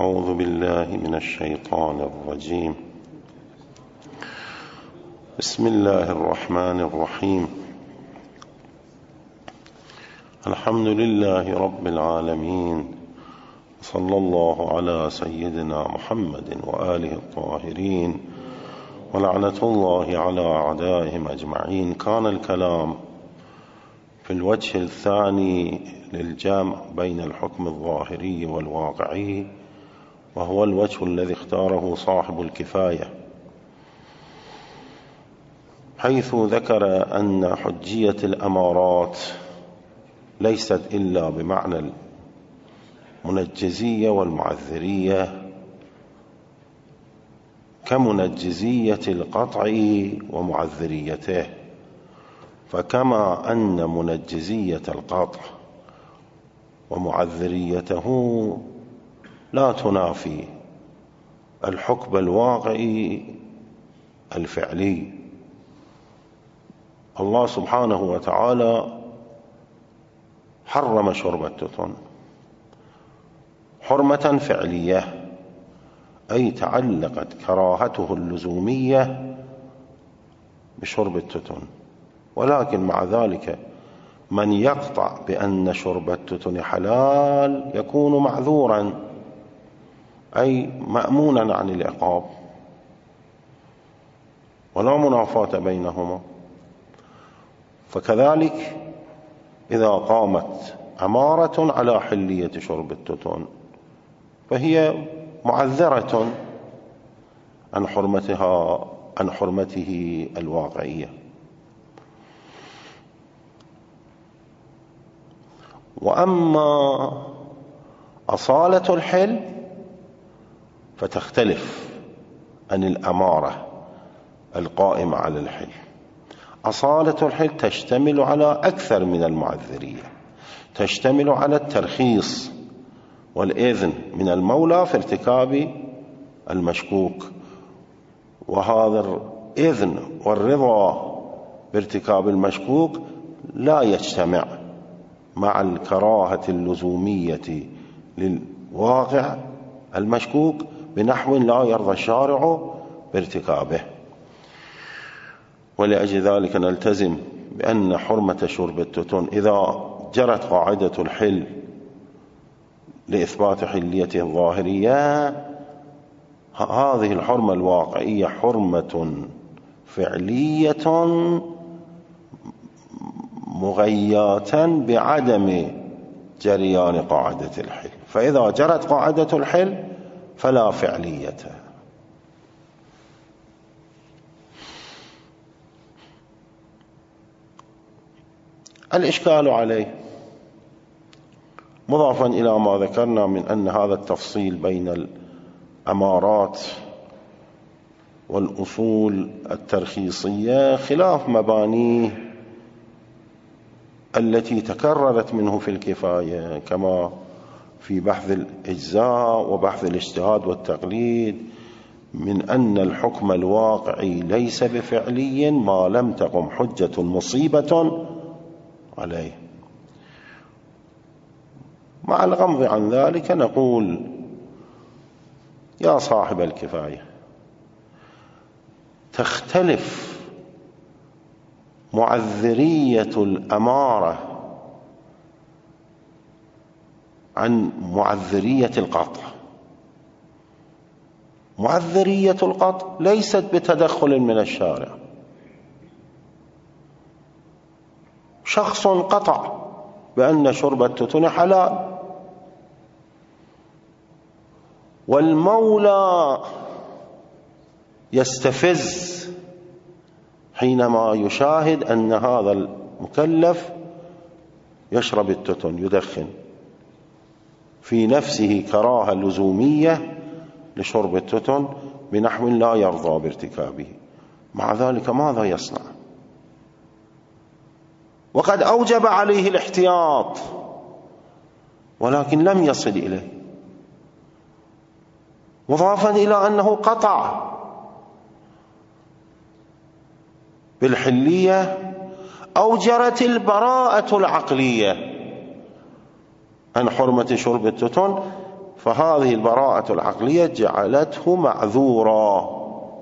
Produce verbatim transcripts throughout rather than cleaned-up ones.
أعوذ بالله من الشيطان الرجيم. بسم الله الرحمن الرحيم. الحمد لله رب العالمين، صلى الله على سيدنا محمد وآله الطاهرين، ولعنة الله على أعدائهم أجمعين. كان الكلام في الوجه الثاني للجمع بين الحكم الظاهري والواقعي، وهو الوجه الذي اختاره صاحب الكفاية، حيث ذكر أن حجية الأمارات ليست إلا بمعنى المنجزية والمعذرية، كمنجزية القطع ومعذريته. فكما أن منجزية القطع ومعذريته لا تنافي الحكم الواقعي الفعلي، الله سبحانه وتعالى حرم شرب التتن حرمة فعلية، أي تعلقت كراهته اللزومية بشرب التتن. ولكن مع ذلك من يقطع بأن شرب التتن حلال يكون معذورا، أي مأمونا عن العقاب، ولا منافاة بينهما. فكذلك إذا قامت أمارة على حلية شرب التتن فهي معذرة عن حرمتها عن حرمته الواقعية. وأما أصالة الحل فتختلف عن الأمارة القائمة على الحل. أصالة الحل تشتمل على أكثر من المعذرية، تشتمل على الترخيص والإذن من المولى في ارتكاب المشكوك، وهذا الإذن والرضا بارتكاب المشكوك لا يجتمع مع الكراهة اللزومية للواقع المشكوك بنحو لا يرضى الشارع بارتكابه. ولأجل ذلك نلتزم بأن حرمة شرب التتن إذا جرت قاعدة الحل لإثبات حليته الظاهرية، هذه الحرمة الواقعية حرمة فعلية مغياة بعدم جريان قاعدة الحل. فإذا جرت قاعدة الحل فلا فعلية. الإشكال عليه مضافا إلى ما ذكرنا من أن هذا التفصيل بين الأمارات والأصول الترخيصية خلاف مبانيه التي تكررت منه في الكفاية، كما في بحث الإجزاء وبحث الاجتهاد والتقليد، من أن الحكم الواقعي ليس بفعلي ما لم تقم حجة مصيبة عليه. مع الغمض عن ذلك نقول يا صاحب الكفاية، تختلف معذرية الأمارة عن معذرية القطع. معذرية القطع ليست بتدخل من الشارع، شخص قطع بأن شرب التتن حلال، والمولى يستفز حينما يشاهد أن هذا المكلف يشرب التتن يدخن، في نفسه كراهة لزومية لشرب التتن بنحو لا يرضى بارتكابه. مع ذلك ماذا يصنع؟ وقد أوجب عليه الاحتياط ولكن لم يصل إليه، مضافا إلى أنه قطع بالحلية أو جرت البراءة العقلية عن حرمة شرب التتن فهذه البراءة العقلية جعلته معذورا.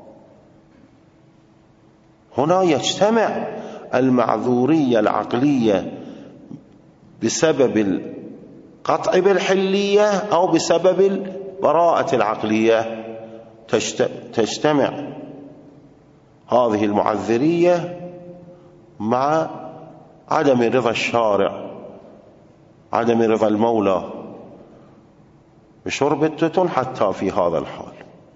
هنا يجتمع المعذورية العقلية بسبب القطع بالحلية أو بسبب البراءة العقلية، تجتمع هذه المعذرية مع عدم رضا الشارع، عدم رضا المولى بشرب التتن حتى في هذا الحال.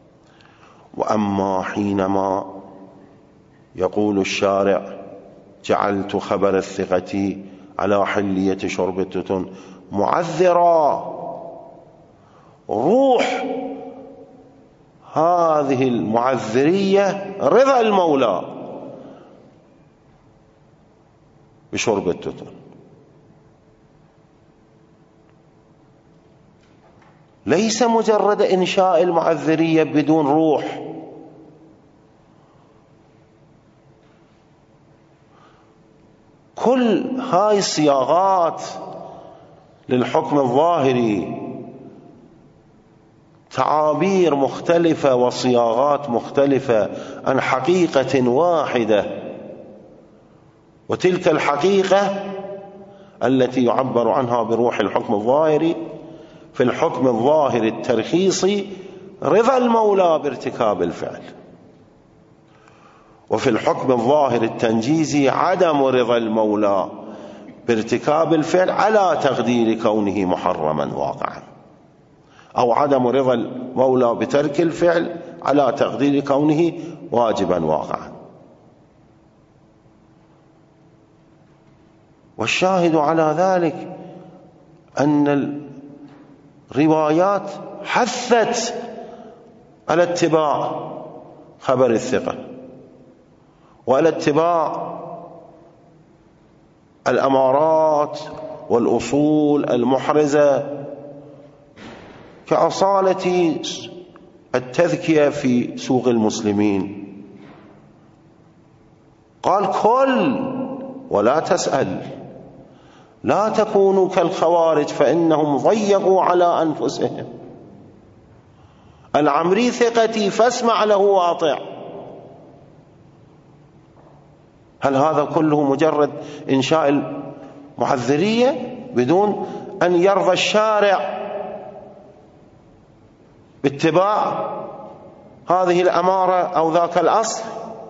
وأما حينما يقول الشارع جعلت خبر الثقة على حلية شرب التتن معذرا، روح هذه المعذرية رضا المولى بشرب التتن، ليس مجرد إنشاء المعذرية بدون روح. كل هاي الصياغات للحكم الظاهري تعابير مختلفة وصياغات مختلفة عن حقيقة واحدة، وتلك الحقيقة التي يعبر عنها بروح الحكم الظاهري في الحكم الظاهري الترخيصي رضا المولى بارتكاب الفعل، وفي الحكم الظاهري التنجيزي عدم رضا المولى بارتكاب الفعل على تقدير كونه محرما واقعا، أو عدم رضا المولى بترك الفعل على تقدير كونه واجبا واقعا. والشاهد على ذلك أن الروايات حثت على اتباع خبر الثقة وعلى اتباع الأمارات والأصول المحرزة كأصالة التذكية في سوق المسلمين. قال كل ولا تسأل، لا تكونوا كالخوارج فإنهم ضيقوا على أنفسهم، العمري ثقتي فاسمع له واطع. هل هذا كله مجرد إنشاء المعذرية بدون أن يرضى الشارع باتباع هذه الأمارة أو ذاك الأصل؟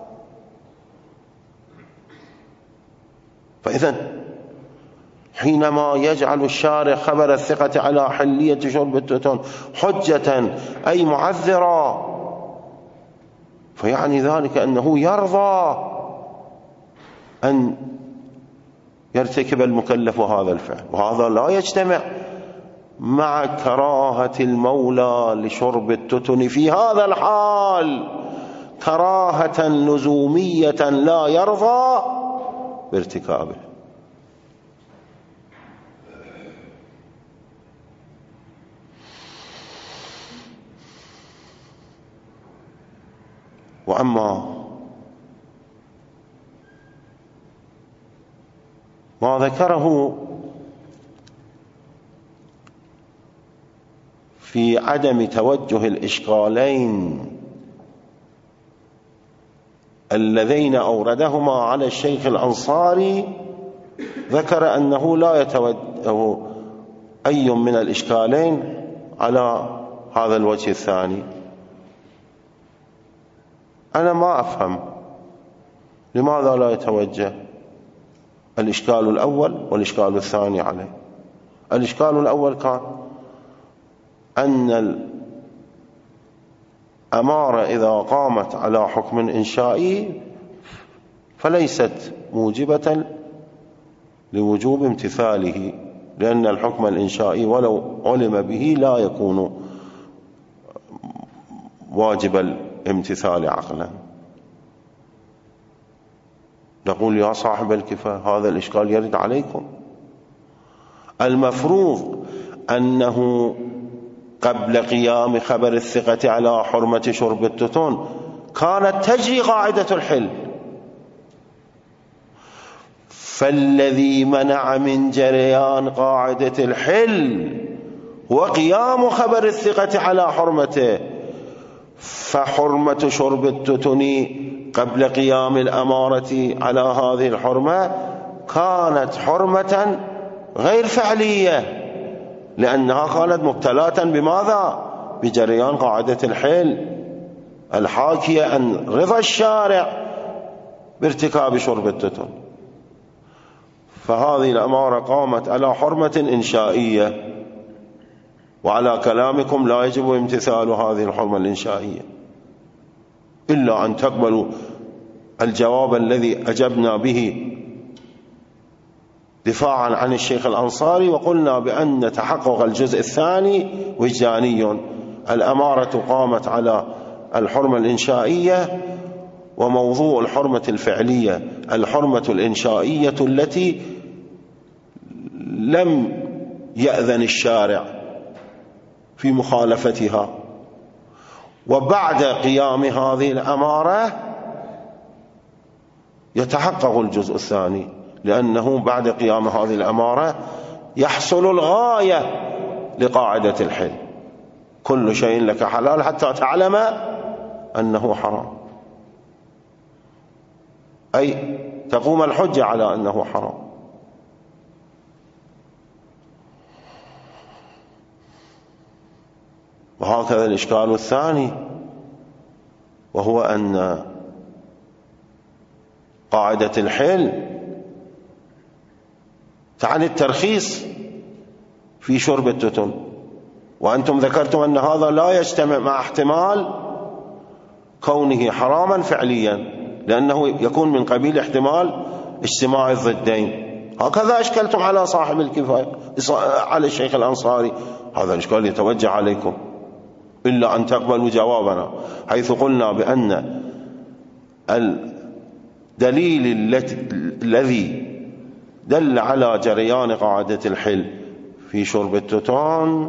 فإذن حينما يجعل الشارع خبر الثقة على حلية شرب التتن حجة أي معذرا، فيعني ذلك أنه يرضى أن يرتكب المكلف هذا الفعل، وهذا لا يجتمع مع كراهة المولى لشرب التتن في هذا الحال كراهة لزومية لا يرضى بارتكابه. وأما ما ذكره في عدم توجه الإشكالين اللذين أوردهما على الشيخ الأنصاري، ذكر أنه لا يتوجه أي من الإشكالين على هذا الوجه الثاني. أنا ما أفهم لماذا لا يتوجه الإشكال الأول والإشكال الثاني عليه. الإشكال الأول كان أن الأمارة إذا قامت على حكم إنشائي فليست موجبة لوجوب امتثاله، لأن الحكم الإنشائي ولو علم به لا يكون واجب الامتثال عقلا. نقول يا صاحب الكفاية هذا الإشكال يرد عليكم. المفروض أنه قبل قيام خبر الثقة على حرمة شرب التتن كانت تجري قاعدة الحل، فالذي منع من جريان قاعدة الحل وقيام خبر الثقة على حرمته، فحرمة شرب التتن قبل قيام الأمارة على هذه الحرمة كانت حرمة غير فعلية، لأنها كانت مبتلاة بماذا؟ بجريان قاعدة الحل الحاكية عن رضا الشارع بارتكاب شرب التتن. فهذه الأمارة قامت على حرمة إنشائية، وعلى كلامكم لا يجب امتثال هذه الحرمة الإنشائية إلا أن تقبلوا الجواب الذي أجبنا به دفاعا عن الشيخ الأنصاري، وقلنا بأن تحقق الجزء الثاني وجداني. الأمارة قامت على الحرمة الإنشائية، وموضوع الحرمة الفعلية الحرمة الإنشائية التي لم يأذن الشارع في مخالفتها. وبعد قيام هذه الأمارة يتحقق الجزء الثاني، لأنه بعد قيام هذه الأمارة يحصل الغاية لقاعدة الحل: كل شيء لك حلال حتى تعلم أنه حرام، أي تقوم الحجة على أنه حرام. وهكذا الإشكال الثاني، وهو أن قاعدة الحل تعني الترخيص في شرب التتن، وأنتم ذكرتم أن هذا لا يجتمع مع احتمال كونه حراما فعليا، لأنه يكون من قبيل احتمال اجتماع الضدين. هكذا أشكلتم على صاحب الكفاية على الشيخ الأنصاري. هذا الإشكال يتوجه عليكم إلا أن تقبلوا جوابنا، حيث قلنا بأن الدليل الذي دل على جريان قاعدة الحل في شرب التتن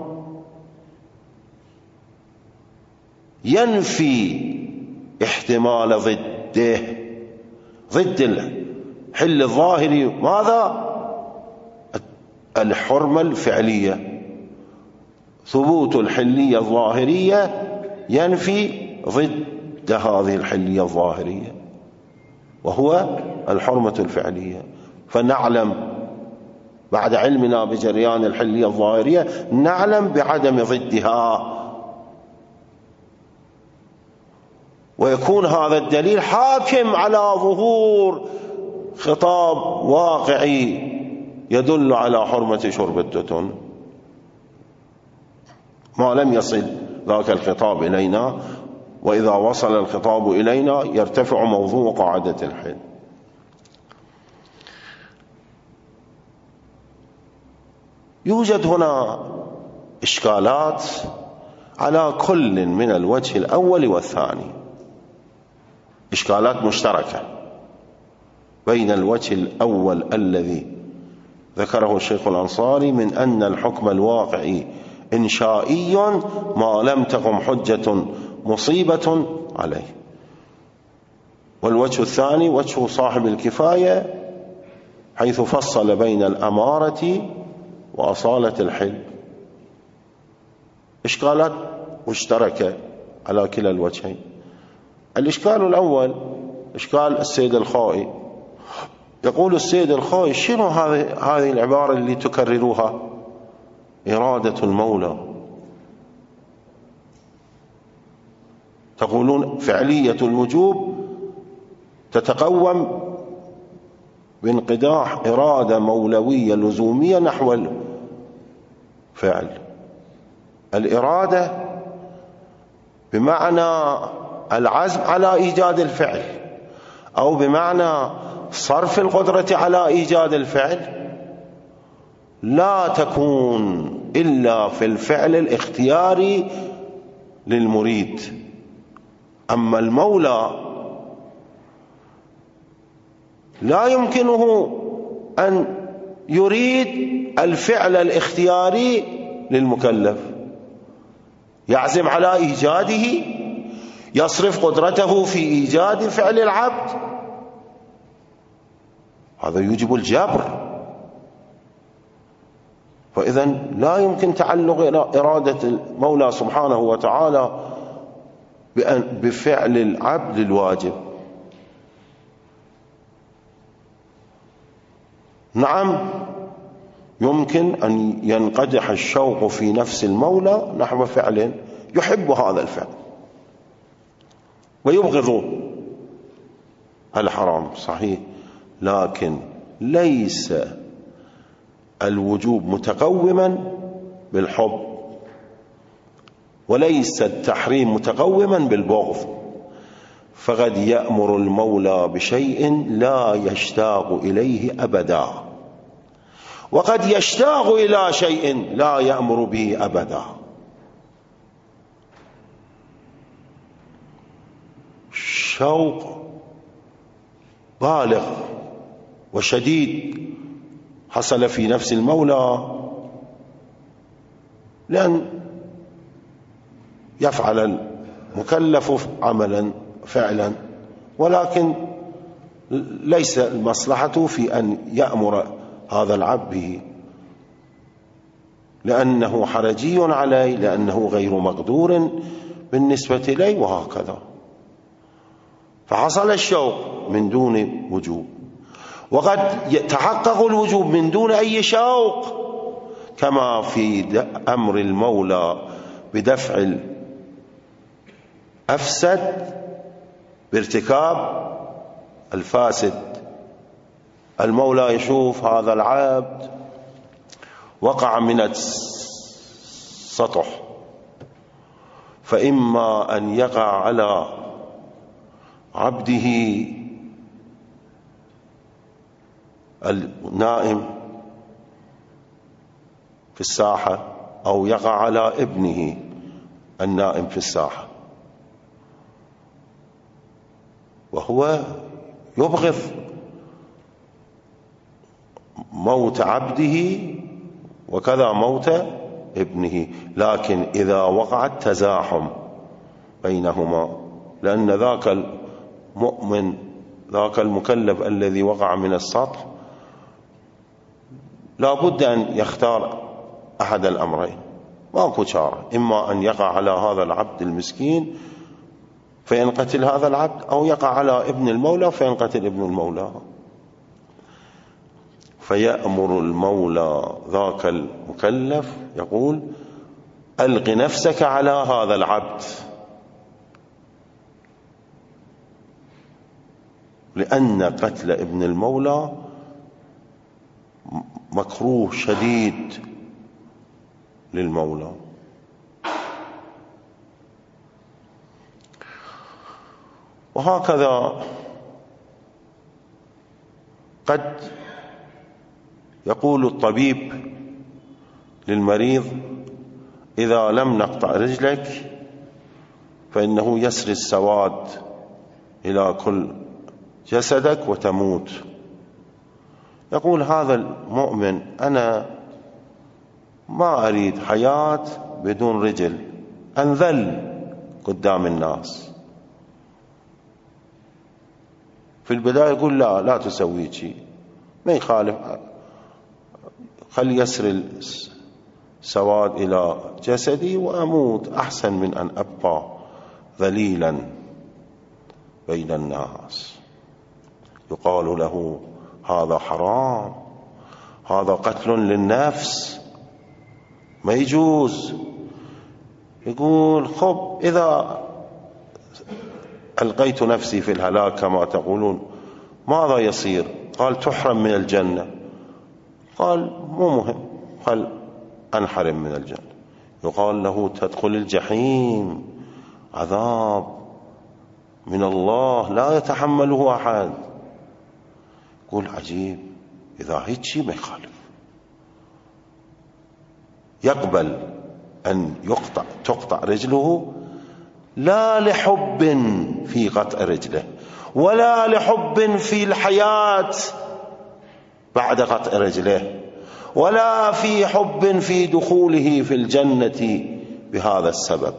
ينفي احتمال ضده، ضد الحل الظاهري ماذا؟ الحرمة الفعلية. ثبوت الحلية الظاهرية ينفي ضد هذه الحلية الظاهرية، وهو الحرمة الفعلية. فنعلم بعد علمنا بجريان الحلية الظاهرية نعلم بعدم ضدها، ويكون هذا الدليل حاكم على ظهور خطاب واقعي يدل على حرمة شرب التتن. ما لم يصل ذاك الخطاب إلينا، وإذا وصل الخطاب إلينا يرتفع موضوع قاعدة الحل. يوجد هنا إشكالات على كل من الوجه الأول والثاني، إشكالات مشتركة بين الوجه الأول الذي ذكره الشيخ الأنصاري من أن الحكم الواقعي إنشائي ما لم تقم حجة مصيبة عليه، والوجه الثاني وجه صاحب الكفاية حيث فصل بين الأمارة وأصالة الحل. إشكالات مشتركة على كلا الوجهين. الإشكال الأول إشكال السيد الخوئي. يقول السيد الخوئي: شنو هذه العبارة اللي تكرروها؟ إرادة المولى. تقولون فعلية الوجوب تتقوم بانقداح إرادة مولوية لزومية نحو الفعل. الإرادة بمعنى العزم على إيجاد الفعل، أو بمعنى صرف القدرة على إيجاد الفعل، لا تكون إلا في الفعل الاختياري للمريد. أما المولى لا يمكنه أن يريد الفعل الاختياري للمكلف، يعزم على إيجاده، يصرف قدرته في إيجاد فعل العبد، هذا يوجب الجبر. فإذا لا يمكن تعلق إرادة المولى سبحانه وتعالى بفعل العبد الواجب. نعم يمكن أن ينقدح الشوق في نفس المولى نحو فعل يحب هذا الفعل ويبغض الحرام، صحيح، لكن ليس الوجوب متقوما بالحب، وليس التحريم متقوما بالبغض. فقد يأمر المولى بشيء لا يشتاق إليه أبدا، وقد يشتاق إلى شيء لا يأمر به أبدا. شوق بالغ وشديد حصل في نفس المولى لأن يفعل المكلف عملا فعلا، ولكن ليس المصلحة في أن يأمر هذا العبد به، لأنه حرجي عليه، لأنه غير مقدور بالنسبة إليه، وهكذا. فحصل الشوق من دون وجوب، وقد يتحقق الوجوب من دون أي شوق، كما في أمر المولى بدفع الأفسد بارتكاب الفاسد. المولى يشوف هذا العبد وقع من السطح، فإما أن يقع على عبده النائم في الساحة، أو يقع على ابنه النائم في الساحة، وهو يبغض موت عبده وكذا موت ابنه. لكن إذا وقع التزاحم بينهما، لأن ذاك المؤمن ذاك المكلف الذي وقع من السطح لا بد أن يختار أحد الأمرين، ماكو شارة، إما أن يقع على هذا العبد المسكين فينقتل هذا العبد، أو يقع على ابن المولى فينقتل ابن المولى. فيأمر المولى ذاك المكلف يقول: ألق نفسك على هذا العبد، لأن قتل ابن المولى مكروه شديد للمولى. وهكذا قد يقول الطبيب للمريض: إذا لم نقطع رجلك فإنه يسري السواد إلى كل جسدك وتموت. يقول هذا المؤمن: أنا ما أريد حياة بدون رجل، أنذل قدام الناس. في البداية يقول: لا لا تسوي شيء، ما يخالف، خل يسر السواد إلى جسدي وأموت أحسن من أن أبقى ذليلا بين الناس. يقال له: هذا حرام، هذا قتل للنفس، ما يجوز. يقول: خب إذا ألقيت نفسي في الهلاك كما تقولون ماذا يصير؟ قال: تحرم من الجنة. قال: مو مهم، قال: أنحرم من الجنة. يقال له: تدخل الجحيم، عذاب من الله لا يتحمله أحد. يقول: عجيب، إذا هيك شيء ما يخالف، يقبل أن يقطع تقطع رجله، لا لحب في قطع رجله، ولا لحب في الحياة بعد قطع رجله، ولا في حب في دخوله في الجنة بهذا السبب،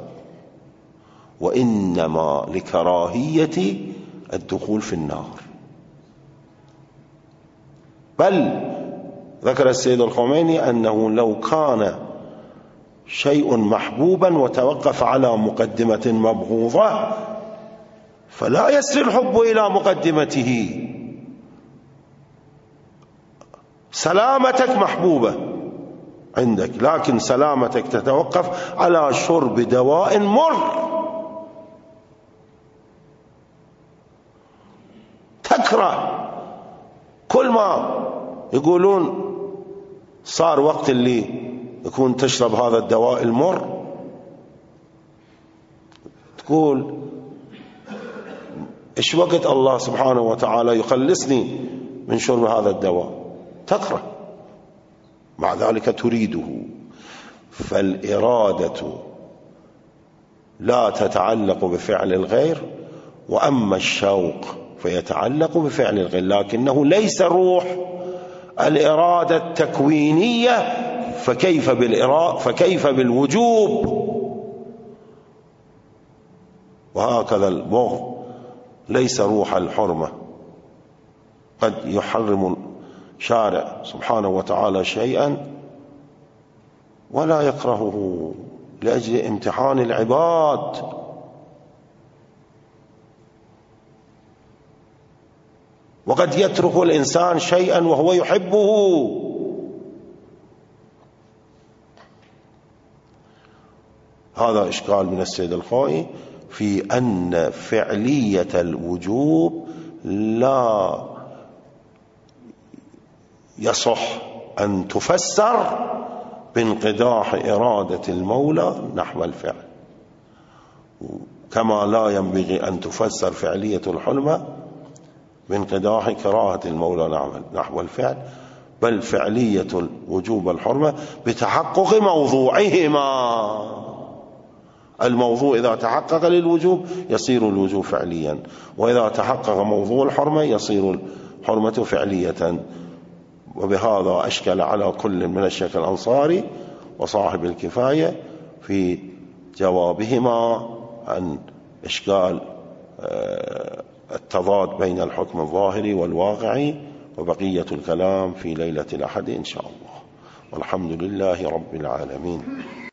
وإنما لكراهية الدخول في النار. بل ذكر السيد الخميني أنه لو كان شيء محبوبا وتوقف على مقدمة مبغوضة فلا يسري الحب إلى مقدمته. سلامتك محبوبة عندك، لكن سلامتك تتوقف على شرب دواء مر، تكره. كل ما يقولون صار وقت اللي يكون تشرب هذا الدواء المر، تقول إيش وقت الله سبحانه وتعالى يخلصني من شرب هذا الدواء، تكره، مع ذلك تريده. فالإرادة لا تتعلق بفعل الغير، وأما الشوق فيتعلق بفعل الغير، لكنه ليس روح الإرادة التكوينية. فكيف بالإرادة فكيف بالوجوب؟ وهكذا البغض ليس روح الحرمة. قد يحرم شارع سبحانه وتعالى شيئا ولا يكرهه لأجل امتحان العباد، وقد يترك الإنسان شيئا وهو يحبه. هذا إشكال من السيد الخوئي في أن فعلية الوجوب لا يصح أن تفسر بانقداح إرادة المولى نحو الفعل، كما لا ينبغي أن تفسر فعلية الحرمة بانقداح كراهة المولى نحو الفعل، بل فعلية الوجوب والحرمة بتحقق موضوعهما. الموضوع إذا تحقق للوجوب يصير الوجوب فعليا، وإذا تحقق موضوع الحرمة يصير الحرمة فعلية. وبهذا أشكل على كل من الشيخ الأنصاري وصاحب الكفاية في جوابهما عن إشكال التضاد بين الحكم الظاهري والواقعي، وبقية الكلام في ليلة الأحد إن شاء الله، والحمد لله رب العالمين.